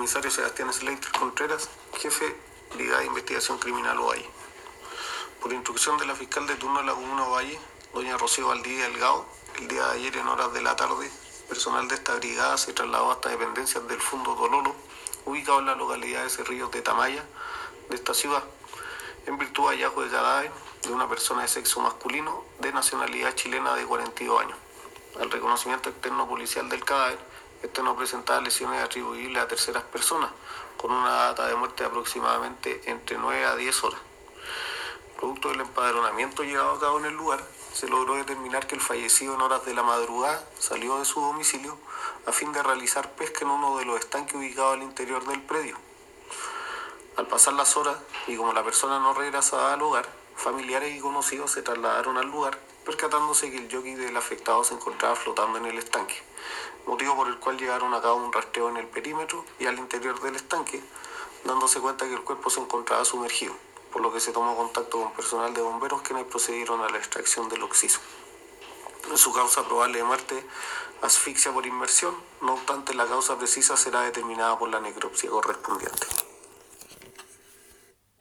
comisario Sebastián Slater Contreras, jefe Brigada de Investigación Criminal Ovalle. Por instrucción de la fiscal de turno de la comuna Ovalle, doña Rocío Valdivia Delgado, el día de ayer en horas de la tarde, personal de esta brigada se trasladó hasta dependencias del Fundo Tololo, ubicado en la localidad de Cerrillos de Tamaya, de esta ciudad, en virtud de hallazgo de cadáver de una persona de sexo masculino de nacionalidad chilena de 42 años. Al reconocimiento externo policial del cadáver, este no presentaba lesiones atribuibles a terceras personas, con una data de muerte de aproximadamente entre 9 a 10 horas. Producto del empadronamiento llevado a cabo en el lugar, se logró determinar que el fallecido en horas de la madrugada salió de su domicilio a fin de realizar pesca en uno de los estanques ubicados al interior del predio. Al pasar las horas, y como la persona no regresaba al hogar, familiares y conocidos se trasladaron al lugar, percatándose que el jockey del afectado se encontraba flotando en el estanque, motivo por el cual llevaron a cabo un rastreo en el perímetro y al interior del estanque, dándose cuenta que el cuerpo se encontraba sumergido, por lo que se tomó contacto con personal de bomberos quienes procedieron a la extracción del occiso. En su causa probable de muerte, asfixia por inmersión, no obstante la causa precisa será determinada por la necropsia correspondiente.